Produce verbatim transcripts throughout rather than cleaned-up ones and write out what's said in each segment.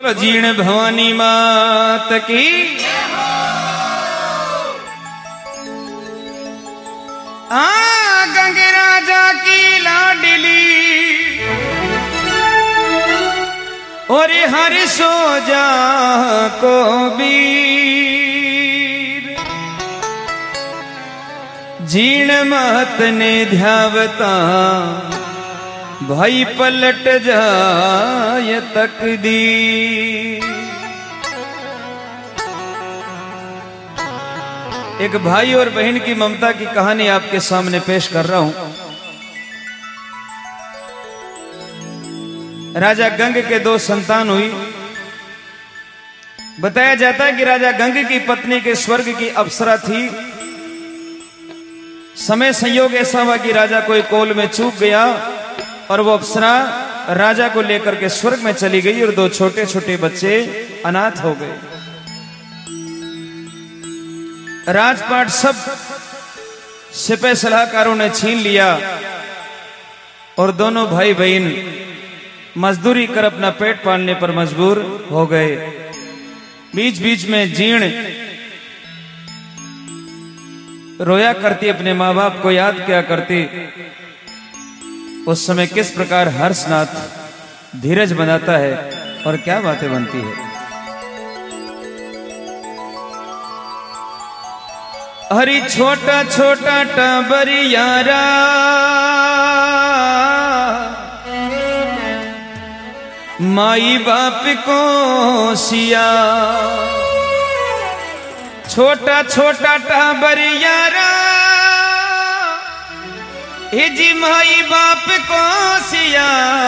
जीण भवानी मात की। आ गंगे राजा की लाडली और हर सोजा को बीर जीण महत ने ध्यावता भाई पलट जाए तकदीर। एक भाई और बहन की ममता की कहानी आपके सामने पेश कर रहा हूं। राजा गंग के दो संतान हुई। बताया जाता है कि राजा गंग की पत्नी के स्वर्ग की अप्सरा थी। समय संयोग ऐसा हुआ कि राजा कोई कोल में चूक गया और वो अप्सरा राजा को लेकर के स्वर्ग में चली गई और दो छोटे छोटे बच्चे अनाथ हो गए। राजपाट सब सिपह सलाहकारों ने छीन लिया और दोनों भाई बहन मजदूरी कर अपना पेट पालने पर मजबूर हो गए। बीच बीच में जीण रोया करती, अपने माँ बाप को याद किया करती। उस समय किस प्रकार हर्षनाथ धीरज बनाता है और क्या बातें बनती है। हरी छोटा छोटा टाबरियारा माई बाप को सिया। छोटा छोटा टाबरियारा जी माई बाप को सिया।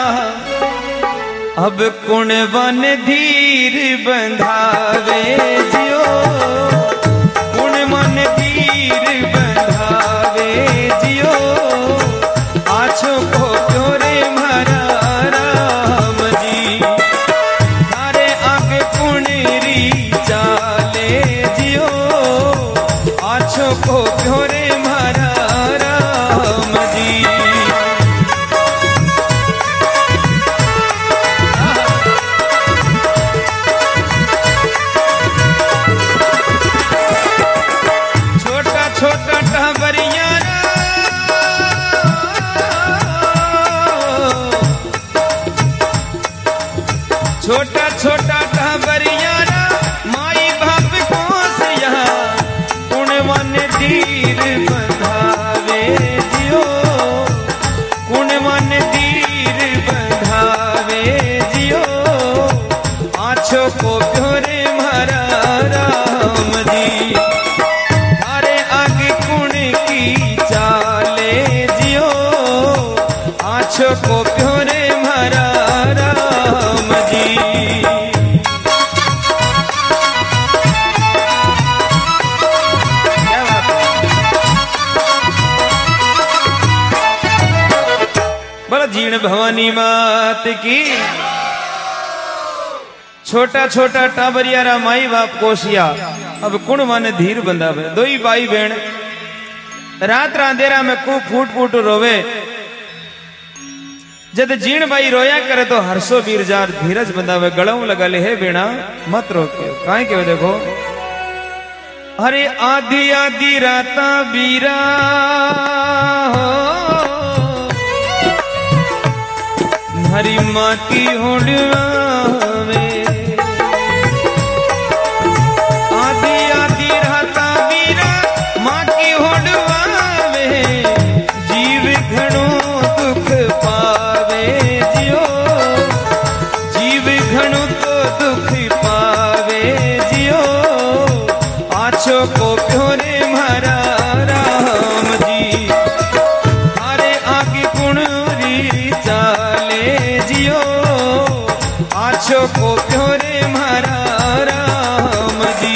अब कुण वन धीर बंधावे जियो, कुण मन धीर बंधावे जियो। आछो को प्योरे मारा राम जी, थारे आगे कुणरी चाले जियो। आछो को प्योरे मारा छोटा छोटा टाबरियारा माई बाप को सिया। कुण मन धीर बंधावे जियो, कुण मन धीर बंधावे जियो। आँखों को प्योरे मारा राम जी, थारे आगे कुण की चाले जियो। आँखों को प्योरे मारा राम जी। जीण भवानी मात की। छोटा छोटा टाबरियारा माई बाप कोशिया। अब कुण मन धीर बंधावे। दो ही भाई बहन रात रांधेरा में खूब फूट फूट रोवे। जद जीण भाई रोया करे तो हर्षो बीर जार धीरज बंधावे। गड़ाऊ लगा ले है बेड़ा मत रोके। काहे के देखो अरे आधी आधी राता बीरा हो हरी माँ की होड़वे। आधी आधी राता बीरा माँ की होड़वे। जीव घणो दुख पावे जियो, जीव घणो तो दुख पावे जियो। आँखों को प्योरे मारा राम जी, थारे आगे कुणरी चाले जियो। आँखों को प्योरे मारा राम जी।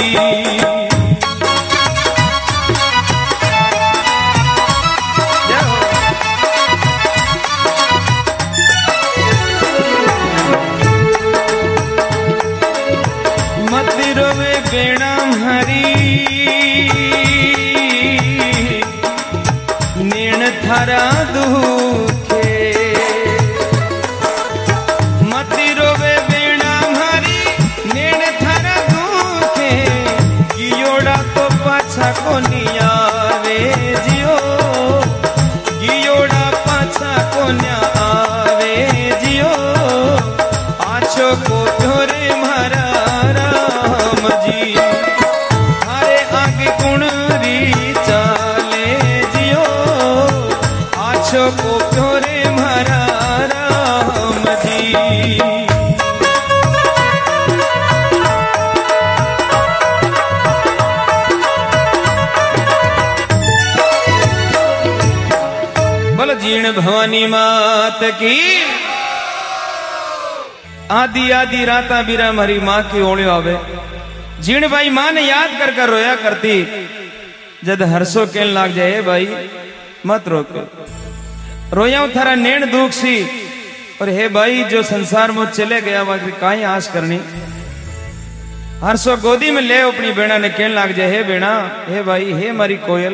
मत रोवे बेड़ा हरी नेण थारा दुखे। मत रोवे बेड़ा हरी कोनी आवे जियो, गियोड़ा पाछा कोन्या आवे जियो, आछो को प्योरे मारा राम जी। थारे आगे कुणरी चाले जियो, आछो को प्योरे मारा राम जी। जीण भवानी मात की। आदि आदि राता बीरा मारी मां की ओलियो आवे। जीण भाई मां ने याद कर कर रोया करती। जद हरसो कहन लाग जाए भाई मत रोक, रोया थारा नैण दुख सी, और हे भाई जो संसार में चले गया वहां काई आस करनी। हरसो गोदी में ले अपनी बेड़ा ने कहन लाग जाए, हे बेड़ा, हे भाई, हे मारी कोयल,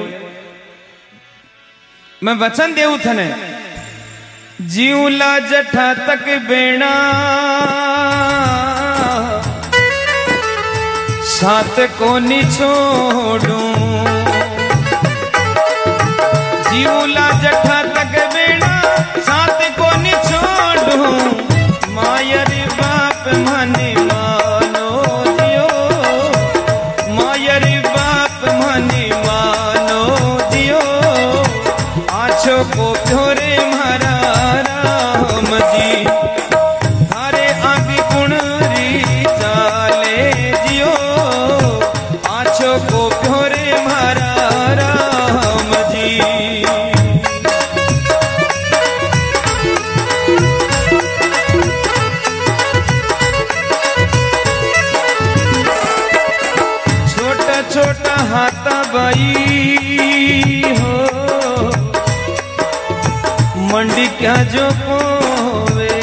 मैं वचन देऊ थने, जीवला जठा तक बेणा साथ को नी छोड़ू, जीवला जठा तक बेणा साथ को नी छोड़ू, मायरी बाप मने मानो जियो, मायरी बाप मने मानो जियो, आछो को प्योरे मारा राम जी। थारे आगे कुणरी चाले जियो, आछो को प्योरे मारा राम जी। छोटा छोटा हाथा बाई हो, मंडी क्या जो पोवे,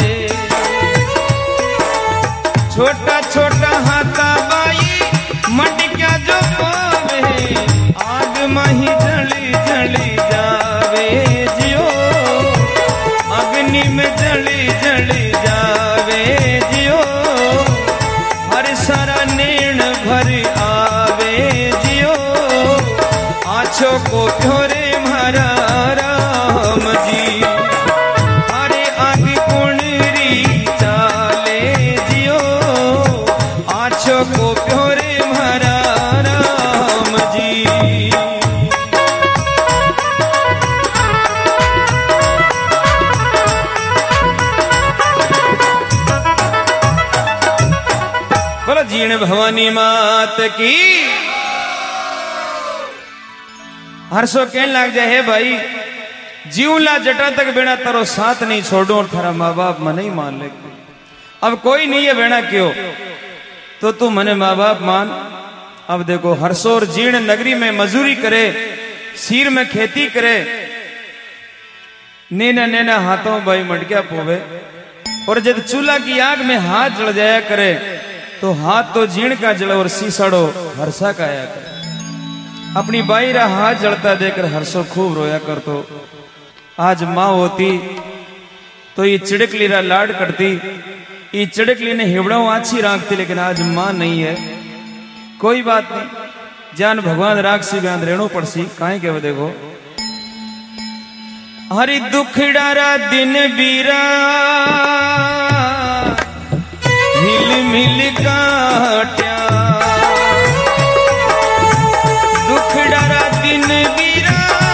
छोटा छोटा हाथा बाई मंडी क्या जो पोवे, आग मही जली जली जावे जियो, अग्नि में जली जली जावे जियो, हर सारा नेण भर आवे जियो, आछो को प्योरे मारा राम जी। थारे आगे कुणरी चाले जियो, आछो को प्योरे मारा राम जी। बोलो जीण भवानी मात की। हरसो कहने लग जाए, हे भाई, जीवला जटा तक बेड़ा तारो साथ नहीं छोड़ो, और थारा माँ बाप मने ही मान ले। अब कोई नहीं है बेड़ा क्यों, तो तू मने माँ बाप मान। अब देखो हरसो और जीर्ण नगरी में मजूरी करे, सीर में खेती करे, नैना नैना हाथों भाई मटकिया पोवे, और जब चूल्हा की आग में हाथ जल जाया करे तो हाथ तो जीर्ण का जल और सीसड़ो हर्षा का आया करे। अपनी बाई रा हाथ जलता देकर हर्षो खूब रोया कर। तो आज माँ होती तो ये चिड़कली रा लाड करती, ये चिड़कली ने हिबड़ों आछी राखती, लेकिन आज माँ नहीं है। कोई बात नहीं, जान भगवान राख सी बयान रेणु पड़सी काहे के वो देखो। हरि दुखड़ारा दिन बीरा हिल मिल काट्या, दुखड़ारा दिन बीरा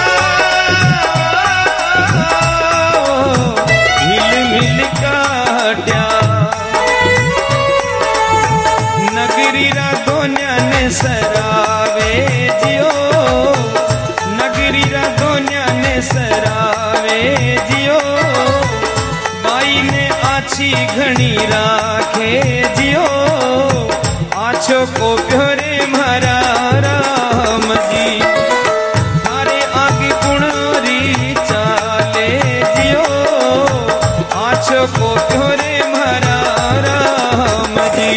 हिल मिल काट्या, नगरी रा दोन्या ने सरावे जियो, नगरी रा दोन्या ने सरावे जियो, बाई ने आछी घणी राखे जियो, आछो को प्योरे मारा राम जी। थारे आगे कुणरी चाले जियो, आछो को प्योरे मारा राम जी।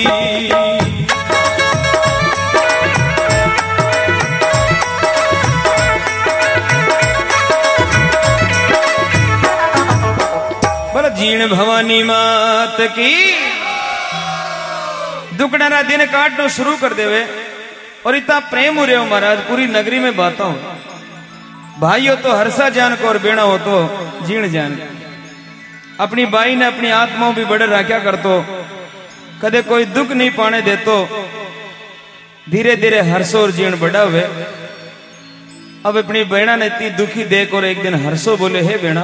जीण भवानी मात की। दुकड़ा दिन काटनो शुरू कर देवे। और इतना प्रेम हो रहे हो महाराज, पूरी नगरी में बाता हूं। भाई हो तो हरसा जान को और बेड़ा हो तो जीण जान। अपनी बाई ने अपनी आत्माओं भी बड़े राख्या कर तो, कदे कोई दुख नहीं पाने दे तो धीरे धीरे हर्षो और जीण बड़ा हुए। अब अपनी बेड़ा ने इतनी दुखी देख और एक दिन हर्षो बोले, हे बेड़ा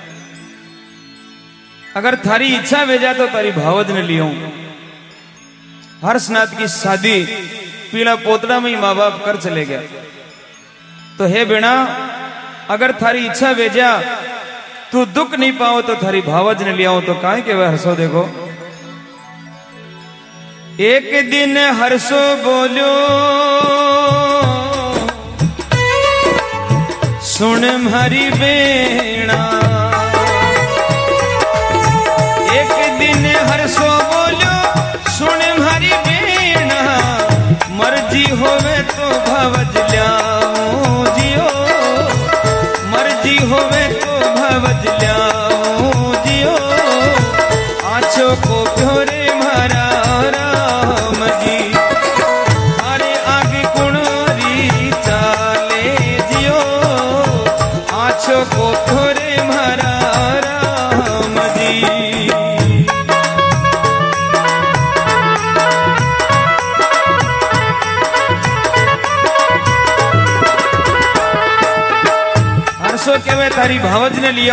अगर थारी इच्छा भेजा तो तारी भावज ने लियो। हर्षनाथ की शादी पीला पोतड़ा में ही माँ बाप कर चले गया। तो हे बेड़ा अगर थारी इच्छा भेजा तू दुख नहीं पाओ तो थारी भावज ने लिया तो काहे के वह हर्षो। देखो एक दिन हर्षो बोलो सुन हरी बेड़ा। एक दिन हर्षो बोलो सुन हरी बेड़ा, मर्जी होवे तो भवज ल्याऊं जियो, मर्जी होवे तो भवज ल्याऊं जियो। आछो को प्योरे मारा राम जी, अरे आगे कुणरी चाले जियो। आछो को प्योरे मारा राम जी। हर्षो के वे तारी भावज ने लिया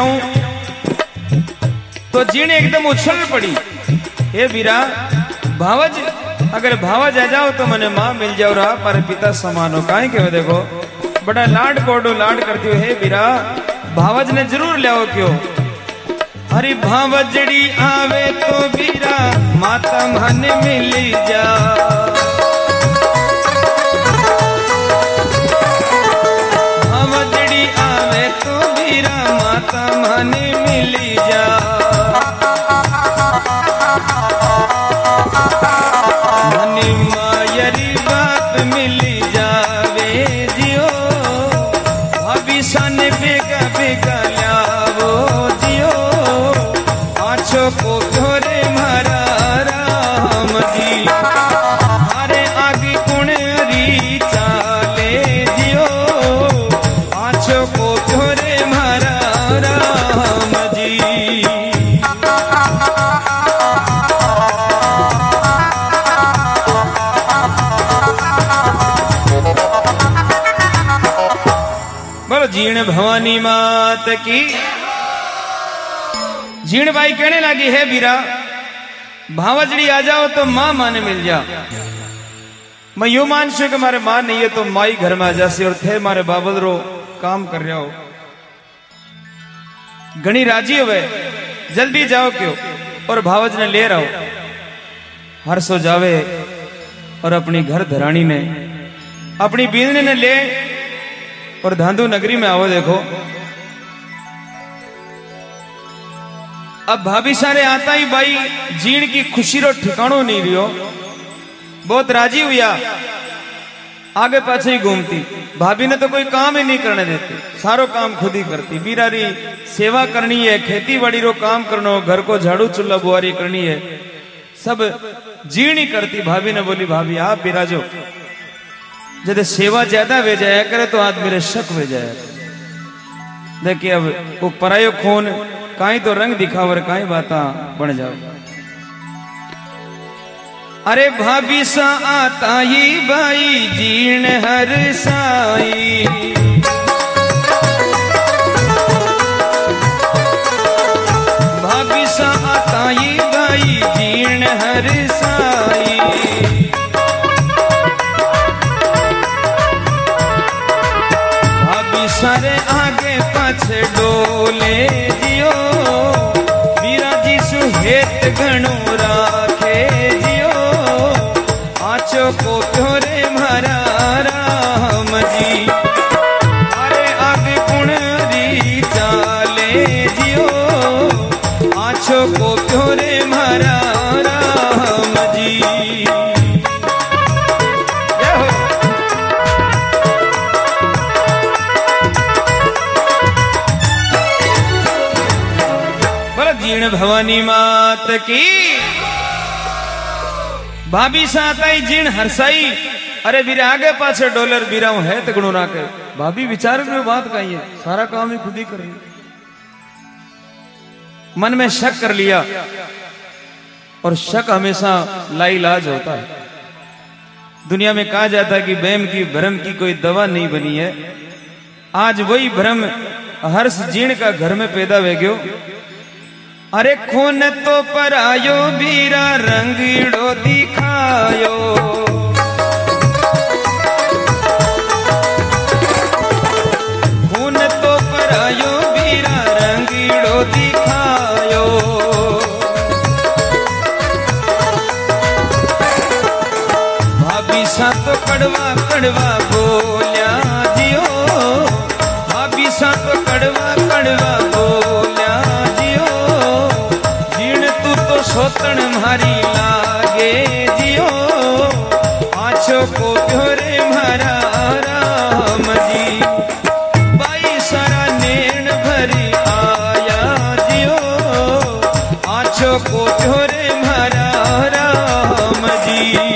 तो जीण एकदम उछल पड़ी। हे वीरा भावज अगर भावज आ जाओ तो मने मां मिल जाओ रहा पर पिता समान हो। काहे के देखो बड़ा लाड कोडो लाड करती हो। हे वीरा भावज ने जरूर ले आओ क्यों। हरी भावजड़ी आवे तो वीरा माता मन मिल जा। भावजड़ी आवे तो वीरा माता मन मिल जा। मनी मायरी बात मिल जावे जियो। अभी सन बेगा बेगा लावो जियो। आछो को प्योरे मारा राम जी, अरे आगे कुणरी चाले जियो। आछो को प्योरे मारा राम जी। बोलो जीण भवानी मात की। जीण बाई कहने लगी, है वीरा भावजड़ी आ जाओ तो मां माने मिल जा। मैं यू मान छू कि मारे मां नहीं है तो माई घर में आ जासी और थे मारे बाबल रो काम कर रहा हो। घनी राजी हुए जल्दी जाओ क्यों और भावज ने ले रहो। हर्षो जावे और अपनी घर धरानी ने अपनी बींदने ने ले और धांधु नगरी में आओ। देखो अब भाभी सारे आता ही बाई जीण की खुशी रो ठिकानो नहीं रियो। बहुत राजी हुआ, आगे पाछे ही घूमती। भाभी ने तो कोई काम ही नहीं करने देती, सारो काम खुद ही करती। बीरारी सेवा करनी है, खेती बाड़ी रो काम करनो, घर को झाड़ू चूल्हा बुआरी करनी है, सब जीण ही करती। भाभी ने बोली, भाभी आप बिराजो, जब सेवा ज्यादा वे जाया करे तो आज मेरे शक वे जाया। देखिए अब वो परायो खून काई तो रंग दिखावर काई बाता बन जाओ। अरे भाभी सा आता ही बाई जीण हर साई। भाभी सा आता ही बाई जीण हर साई। सारे आगे पाछे डोले जियो। वीरा जी सुहेत घणो राखे जियो। आछो को प्योरे मारा राम जी, अरे आगे कुणरी चाले जियो। आछो को प्योरे मारा राम जी। जीण भवानी मात की। भाभी साथ आई जीण हरसाई अरे बीरे आगे पाछे डॉलर बीराऊ है तो गुणो ना के भाभी विचार में बात कही है, सारा काम ही खुद ही करेंगे। मन में शक कर लिया, और शक हमेशा लाइलाज होता है। दुनिया में कहा जाता है कि वहम की भ्रम की कोई दवा नहीं बनी है। आज वही भ्रम हर्ष जीण का घर में पैदा हो गयो। अरे खून तो परायो बीरा रंगीड़ो दिखायो, खून तो परायो बीरा रंगीड़ो दिखायो। भाभी सा तो कड़वा कड़वा बोलिया जियो, भाभी सा तो कड़वा कड़वा बोलिया जियो। जीण तू तो सोतन मारी लागे जियो, आछो को प्योरे मारा राम जी। बाई सारा नेण भरी आया जियो, आछो को प्योरे मारा राम जी।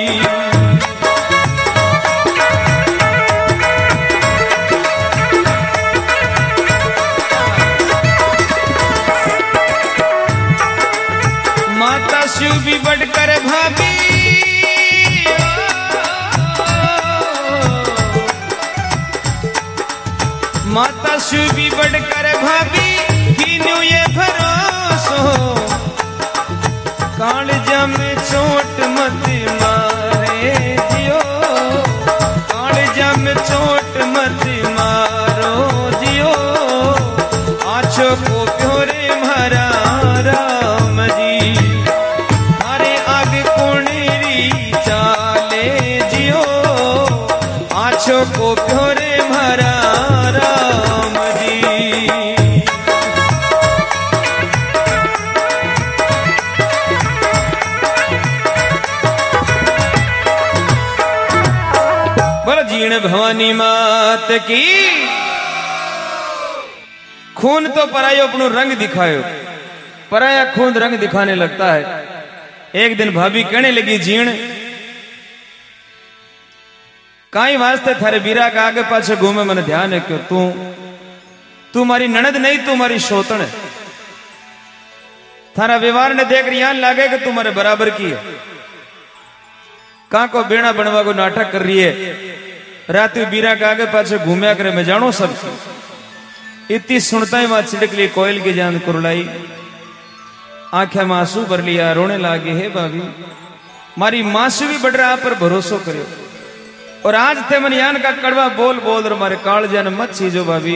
शिव भी बढ़कर भाभी, माता शिव भी बढ़कर भाभी, किन्हू ये भरोसो। कालजा में चोट मत मारे जियो, कालजा में चोट मत मारो जियो। आछो को प्योरे मारा राम जी। आछो को प्योरे मारा राम जी। बोलो जीण भवानी मात की। खून तो परायो अपनो रंग दिखायो, पराया खून रंग दिखाने लगता है। एक दिन भाभी कहने लगी जीण काई वास्ते थारे बीरा का आगे पाछे घूमे मन ध्यान है क्यों? तू तू मारी ननद नहीं, तू मारी शोतन है। थारा व्यवहार ने देख रियान लागे कि तू मारे बराबर की है। कहा को बेड़ा बनवा को नाटक कर रही है, रात बीरा का आगे पाछे घूमया करे। मैं जानो सब इतनी सुनता ही वहां छिड़क ली कोयल की जान कुरलाई, आंखें में आंसू भर लिया, रोने लागे। हे भाभी मारी मासू भी बढ़ रहा पर भरोसो करो, और आज थे मन यान का कड़वा बोल बोल और मारे काल जन मत छीजो भाभी।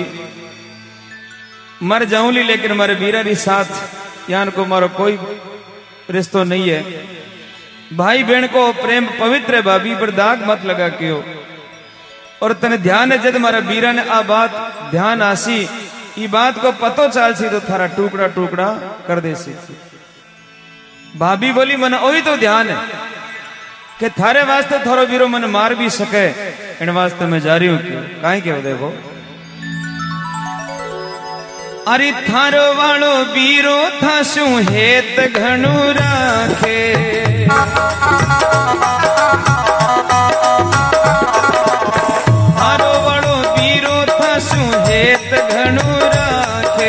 मर जाऊंगी लेकिन मारे बीरा री साथ यान को मारो कोई रिश्तो नहीं है। भाई बहन को प्रेम पवित्र है भाभी, पर दाग मत लगा क्यों। और तने ध्यान है जब मारा बीरा ने आ बात ध्यान आसी, ये बात को पतो चाल सी तो थारा टुकड़ा टुकड़ा कर दे सी। भाभी बोली मन ओही तो ध्यान है कि थारे वास्ते थारो बीरो मन मार भी सके, इन वास्ते मैं जा रही हूं क्यों। काहे क्यों देखो, अरे थारो वालो बीरो था शू हेत घणु राखे। थारो वालो बीरो था शू हेत घणु राखे।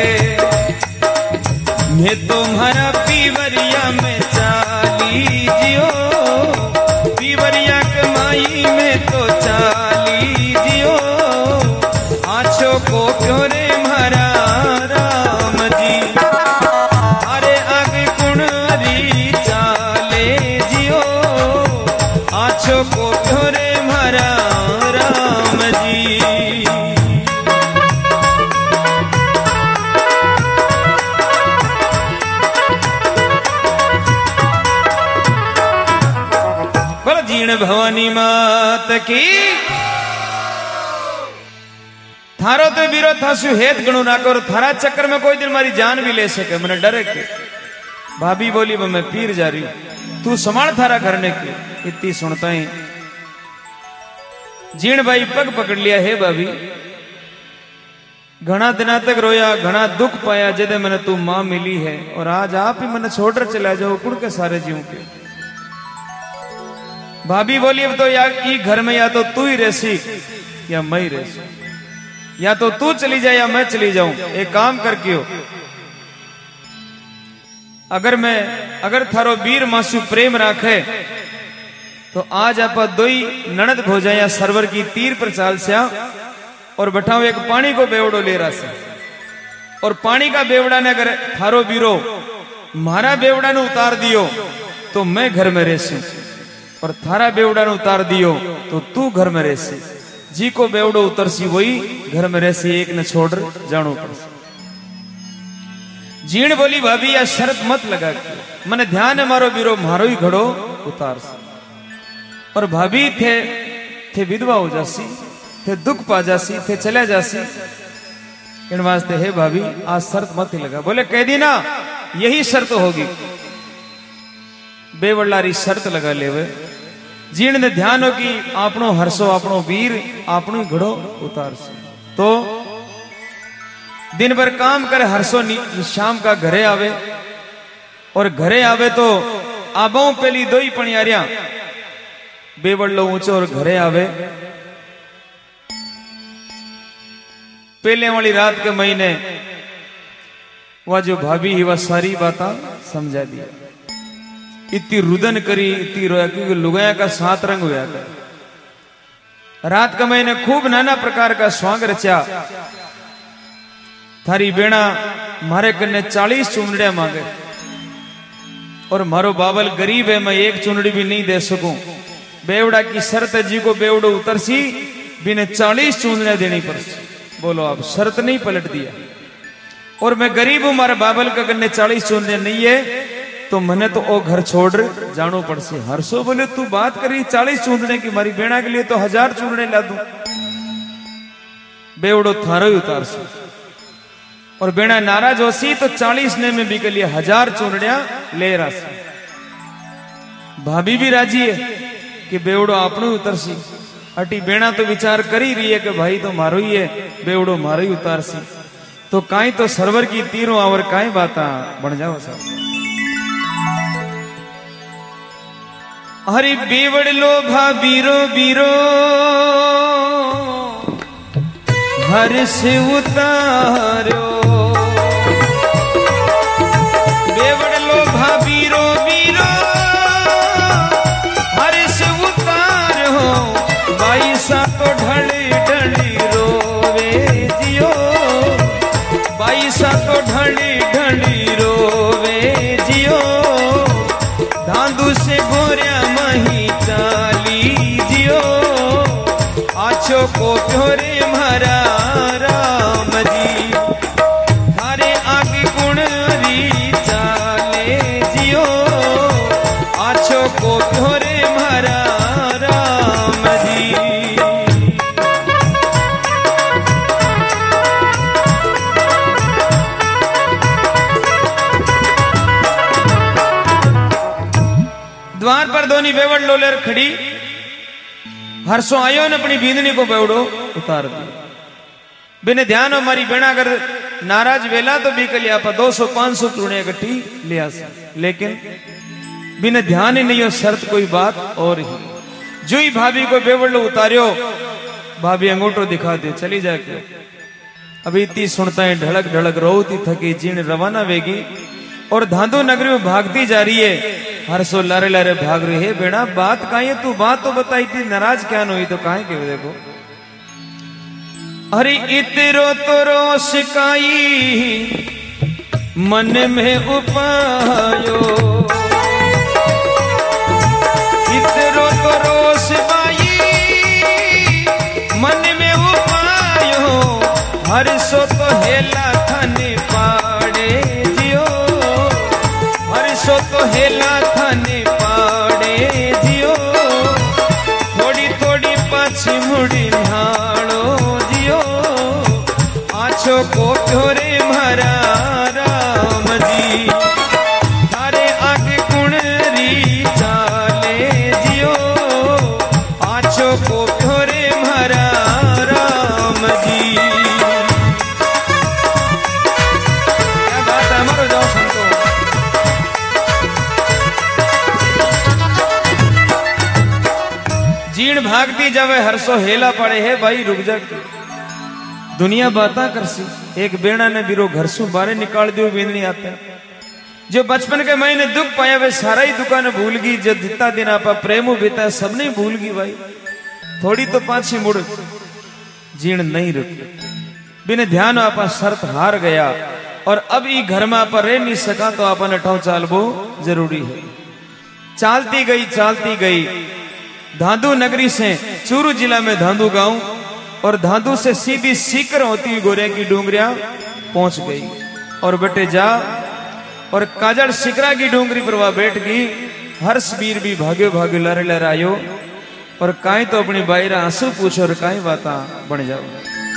मैं तुम्हारा पीवरिया में चाली जियो, पीवरिया कमाई में तो चाली जियो। आछो को प्योरे मारा राम जी, अरे आगे कुणरी चाले जियो। आछो को प्योरे मारा राम जी। जीण भवानी मात की। थारो तो बीरो थासु हेत गणु ना करो, थारा चक्कर में कोई दिन मारी जान भी ले सके, मैंने डरे के। भाभी बोली मैं पीर जा रही हूं, तू संभाल थारा घर ने के। इतनी सुनता ही जीण भाई पग पकड़ लिया। हे भाभी घना दिना तक रोया, घना दुख पाया जदे मैंने तू मां मिली है, और आज आप ही मैंने छोड़ चला जाओ कुड़ के सारे जीव के। भाभी बोली अब तो या ई घर में या तो तू ही रहसी या मैं ही रहसी, या तो तू चली जाए या मैं चली जाऊं। एक काम करके हो, अगर मैं अगर थारो वीर मासू प्रेम राखे तो आज आप दो ही ननद भोजा या सरवर की तीर पर चाल से और बैठाओ एक पानी को बेवड़ो ले रहा से, और पानी का बेवड़ा ने अगर थारो वीरो मारा बेवड़ा ने उतार दियो तो मैं घर में रहसी, और थारा बेवड़ा ने उतार दियो तो तू घर में रहसी। जी को बेवड़ो उतरसी वही घर में रहसी, एक ने छोड़ जानो पड़सी। जीण बोली भाभी या शर्त मत लगा के मने ध्यान है मारो वीरो मारो ही घड़ो उतार से। और भाभी थे थे विधवा हो जासी, थे दुख पा जासी, थे चले जासी। इन वास्ते हे भाभी आज शर्त मत ही लगा। बोले कह दी ना यही शर्त होगी। बेवड़लारी शर्त लगा लेवे। जीण ने ध्यान हो कि आपनो हरसो आपनो वीर आपनो ही घड़ो उतार से। तो दिन भर काम करे हरसो शाम का घरे आवे, और घरे आवे तो आबाओ पेली दो ही पणियारिया बेवड़लो ऊंचो और घरे आवे। पहले वाली रात के महीने वह जो भाभी ही वह सारी बातें समझा दिया। इतनी रुदन करी, इतनी रोया, क्योंकि लुगाया का सात रंग हुआ कर। रात के महीने खूब नाना प्रकार का स्वांग रचा। थारी बेड़ा मारे कन्ने चालीस चुनड़िया मांगे, और मारो बाबल गरीब है, मैं एक चुनड़ी भी नहीं दे सकूं। बेवड़ा की शर्त जी को बेवड़ो उतरसी बिने चालीस चुनड़िया देनी पड़सी। बोलो आप शर्त नहीं पलट दिया। और मैं गरीब हूं, मारे बाबल का कन्ने चालीस चुनड़िया नहीं है तो मने तो ओ घर छोड़ जानो पड़से। हरसो बोले तू बात करी चालीस चुनड़े की, मारी बेड़ा के लिए तो हजार चुनड़े ला दूं। बेवड़ो थारो ही उतार से, और बेड़ा नाराज होसी तो चालीस ने में भी के लिए हजार चुनड़िया ले रहा से। भाभी भी राजी है कि बेवड़ो आपनो उतरसी। अटी बेड़ा तो विचार करी रही है कि भाई तो मारो ही है, बेवड़ो मारो ही उतारसी। तो काई तो सरवर की तीरों आवर काई बाता बन जाओ सब। हरि बेवड़ लो भाभीरो बीरो हर से उतारो। बेवड़ लो भाभीरो बीरो हर से उतारो। बाईसा तो ढली ढली रोवे जियो, बाईसा तो ढली ढली रोवे जियो। धांधु से भोरिया मही चाली जियो, आछो को प्योरे मारा राम जी। थारे आगे गुणरी चाले जियो, आछो को प्योरे मारा राम जी। द्वार पर दोनी बेवड़ लोलेर खड़ी। हरसो आयो ने अपनी बींदनी को बेवड़ो उतार दी। बिने ध्यान हो मारी बेड़ा अगर नाराज वेला तो भी कलिया आप दो सौ पांच सौ चूड़िया इकट्ठी लिया से, लेकिन बिने ध्यान ही नहीं हो शर्त कोई बात और ही। जो ही भाभी को बेवड़ो उतारियो, भाभी अंगूठो दिखा दे चली जाके। अभी इतनी सुनता है ढड़क ढड़क रोती थकी जीण रवाना वेगी, और धांधो नगरी में भागती जा रही है। हरसो लारे लारे भाग रही है। बेड़ा बात काहे तू बात तो बताई थी, नाराज क्या न हुई तो काहे के देखो। अरे इतरो तो रो शिकाई मन में उपायो। इतरो तो रो शिकाई मन में उपायो। हरसो तो हेला थाने पाड़े जियो, हरसो तो हेला थाने पाड़े जियो। थोड़ी थोड़ी पाछी मुड़ी नाड़ो जियो, आछो को प्योरे मारा राम जी। थारे जीण भागती जावे हरसो हेला पड़े है भाई रुक जा दुनिया बाता करसी एक बेड़ा ने बीरो घर सु बारे निकाल दियो भी नहीं आता जो बचपन के महीने दुख पाया वे सारा ही दुकान भूल गई जो जितना दिन आपा प्रेम बीता सब नहीं भूल गई भाई थोड़ी तो पाछी मुड़ जीण नहीं रुकी बिना ध्यान आपा शर्त हार गया और अब ई घर में आपा रह नहीं सका तो आपा नठाओ चालबो जरूरी है। चालती गई चालती गई धांधु नगरी से चूरू जिला में धांधु गांव और धांधु से सीधी सीकर होती हुई गोरे की डूंगरिया पहुंच गई और बेटे जा और काजल शिकरा की डूंगरी पर वह बैठ गई। हर्ष वीर भी भाग्यो भाग्यो लहरे लहरायो और काई तो अपनी बाईरा आंसू पूछो और काई बाता बन जाओ।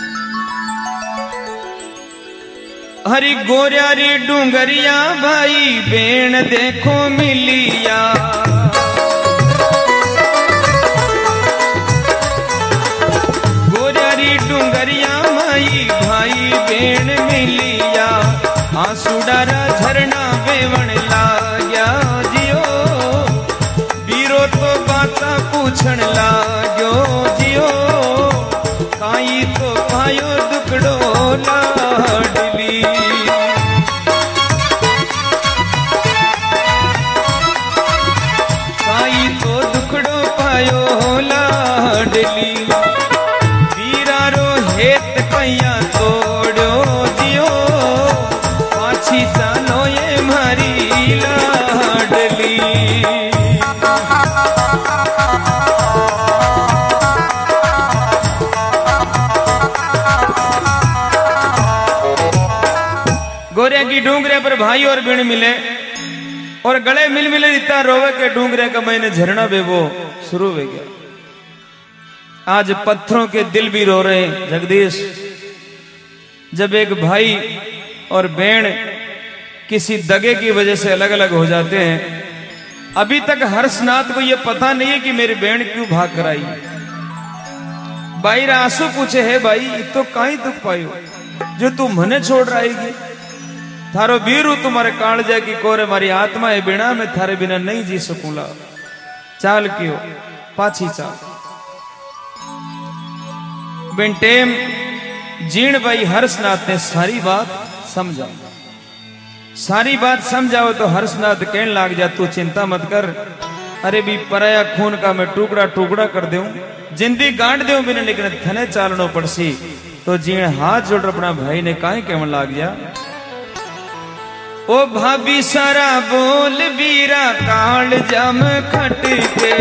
हरी गोरियारी डूंगरिया भाई बेण देखो मिलिया गोरियारी डूंगरिया माई भाई बेण मिलिया आंसू डारा झरना बेवण लाग्या जियो बीरो तो बाता पूछण लाग्यो जियो काई तो पायो दुकड़ो लाडली काई तो दुकड़ो पायो लाडली बीरा रो हेत पैया तोड़ो जियो पाछी चालो ये मारी लाडली। गोरिया की डूंगरे पर भाई और बिण मिले और गले मिल मिले इतना रोवे के डूंगरे का मैंने झरना बेबो शुरू हो गया। आज पत्थरों के दिल भी रो रहे हैं जगदीश। जब एक भाई और बहन किसी दगे की वजह से अलग अलग हो जाते हैं अभी तक हर्षनाथ को यह पता नहीं है कि मेरी बहन क्यों भाग कर आई। बाईरा आंसू पूछे है भाई तो काई दुख पायो जो तू मने छोड़ रही थारो वीरू तुम्हारे काल जाए की कोरे मारी आत्मा है बिना मैं थारे बिना नहीं जी सकूंगा चाल क्यों पाछी चाल बिन टेम जीण भाई हर्षनाथ ने सारी बात समझा। सारी बात समझाओ तो हर्षनाथ कहने लाग जा तू चिंता मत कर अरे भी पराया खून का मैं टुकड़ा टुकड़ा कर दूं जिंदगी गांठ दूं बिना लेकिन थने चालनो पड़सी। तो जीण हाथ जोड़ अपना भाई ने काहे कहने लाग जा ओ भाभी सारा बोल बीरा काल जम खट के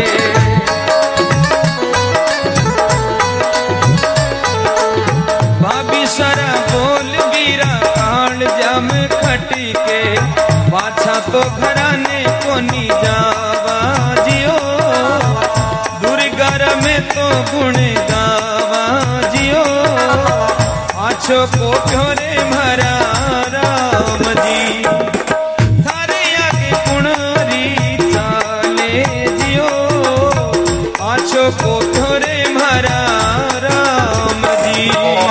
भाभी सारा बोल बीरा काल जम खट के पाछा तो घराने को नी जावा जियो दुर्गा में तो गुण गावा जियो पाछो को प्योरे भरा राम जी को थोरे मारा राम जी।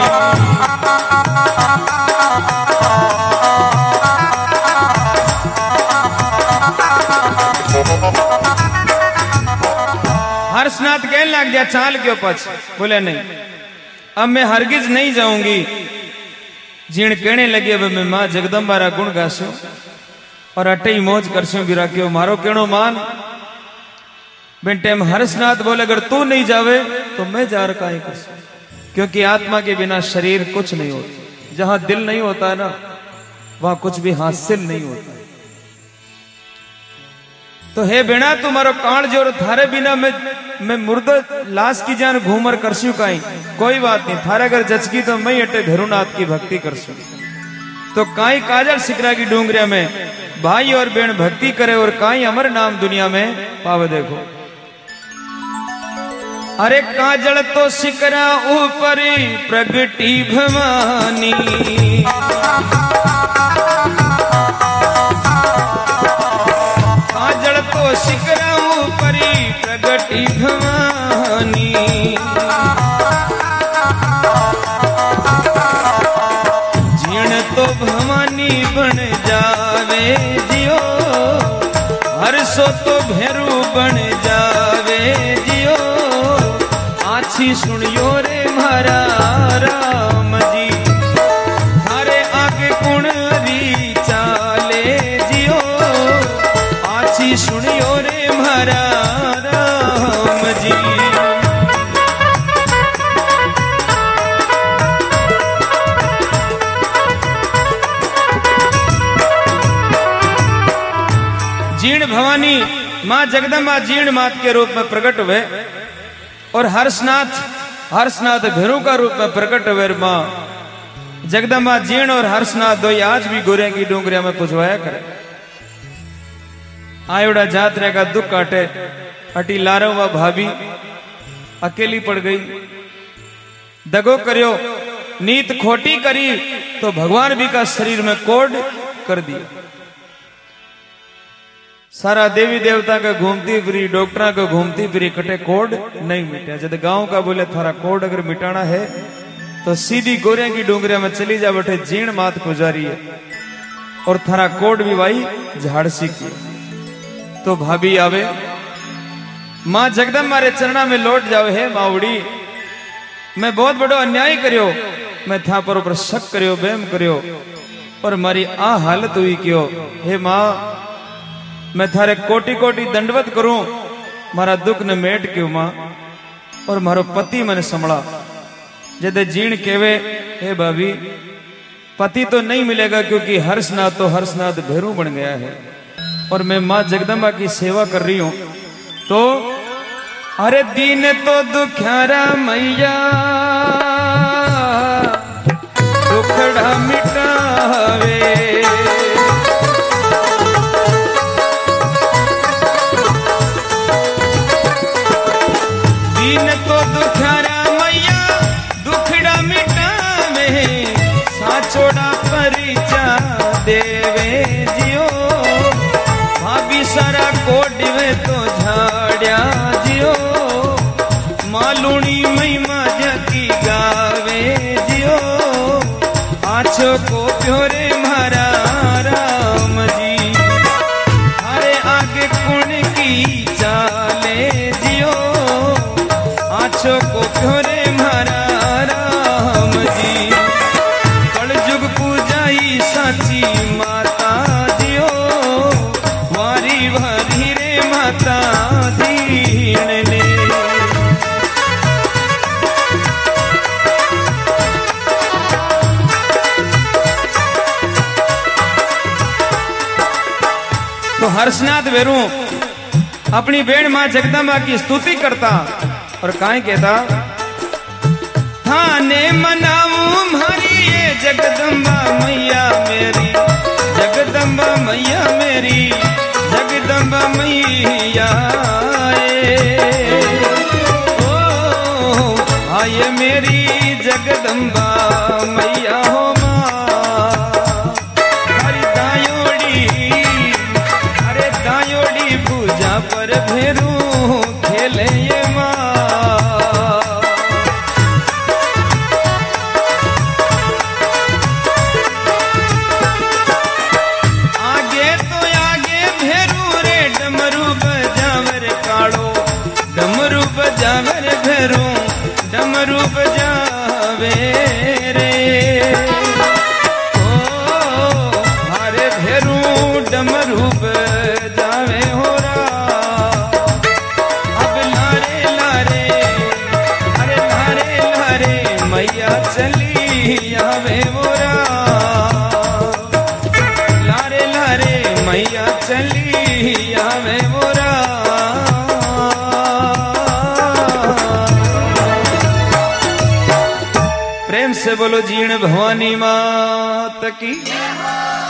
हर्षनाथ कहने लग गया चाल के पछ बोले नहीं अब मैं हरगिज नहीं जाऊंगी। जीण कहने लगे अब मैं मां जगदम्बा रा गुण गासू और अटे ही मौज करसू गिरा के मारो केणो मान बिन टाइम हर्षनाथ बोले अगर तू नहीं जावे तो मैं जा रहा ही कर क्योंकि आत्मा के बिना शरीर कुछ नहीं होता। जहां दिल नहीं होता है ना वहां कुछ भी हासिल नहीं होता। तो हे बिना तुम्हारो कांड जोर थारे बिना मैं मैं मुर्दा लाश की जान घूमर करसू काई कोई बात नहीं थारे अगर जचकी तो मैं अटे भेरुनाथ की भक्ति करसू। तो काई काजल शिकरा की डूंगरिया में भाई और बहन भक्ति करे और काई अमर नाम दुनिया में पावे देखो। अरे काजल तो शिकरा ऊपर प्रगटी भवानी काजल तो शिकरा ऊपर प्रगटी भवानी जीण तो भवानी बन जावे जियो हर सो तो भेरू बन जावे जियो आछी सुनियो रे मारा राम जी थारे आगे कुण री चाले जियो आछी सुनियो रे मारा राम जी। जीर्ण भवानी मां जगदम्बा जीर्ण मात के रूप में प्रकट हुए और हर्षनाथ हर्षनाथ भेरू का रूप में प्रकट हुए। मां जगदम्बा जीर्ण और हर्षनाथ दो आज भी गोरे की डोंगरिया में पुजवाया करे। आयोड़ा जात्रा का दुख काटे अटी लारो व भाभी अकेली पड़ गई। दगो करियो नीत खोटी करी तो भगवान भी का शरीर में कोड कर दिया। सारा देवी देवता का घूमती फिरी डॉक्टर का घूमती फिरी कटे कोड नहीं मिटा। जब गांव का बोले थारा कोड अगर मिटाना है तो सीधी गोरे की डोंगरिया में चली जा बैठे जीर्ण मात पुजारी है और थारा कोड भी भाई झाड़सी की। तो भाभी आवे मां जगदम्बा रे चरणा में लौट जाओ है मावड़ी मैं बहुत बड़ो अन्याय करियो मैं था पर ऊपर शक करियो बेम करियो और मारी आ हालत हुई क्यों। हे मां मैं थारे कोटि कोटि दंडवत करूं मारा दुख न मेट क्यों मां और मारो पति मैंने संभला। जद जीण केवे हे भाभी पति तो नहीं मिलेगा क्योंकि हर्षनाथ तो हर्षनाथ भेरू बन गया है और मैं मां जगदम्बा की सेवा कर रही हूं। तो अरे दीन तो दुखियारा मैया दुखड़ा मिटावे दीन तो दुखियारा मैया दुखड़ा मिटावे साचोड़ा परिचा देवे जियो भाभी सारा कोडिवे तो झाड़िया जियो मालूनी महिमा जकी गावे जियो आछो को प्योरे मारा राम जी थारे आगे कुण की चाले जियो आछो को प्योरे मारा राम जी कलयुग पूजाई साची माता जियो वारी वारी रे माता दीन ने। तो हर्षनाथ वेरू अपनी बेण मां जगदम्बा की स्तुति करता और काहे कहता थाने मनाऊं मारी ये जगदम्बा मैया मेरी जगदम्बा मैया मेरी जगदम्बा मैया ओ आये मेरी जगदम्बा मैया हो पर भेरू खेले ये माँ आगे तो आगे भेरू रे डमरू बजावर काड़ो डमरू बजावर भेरू डमरू बजावे रे ओ हरे भेरू डमरू बजावे हो मैया चली आवे मोरा लारे लारे मैया चली आवे मोरा। प्रेम से बोलो जीर्ण भवानी मात की।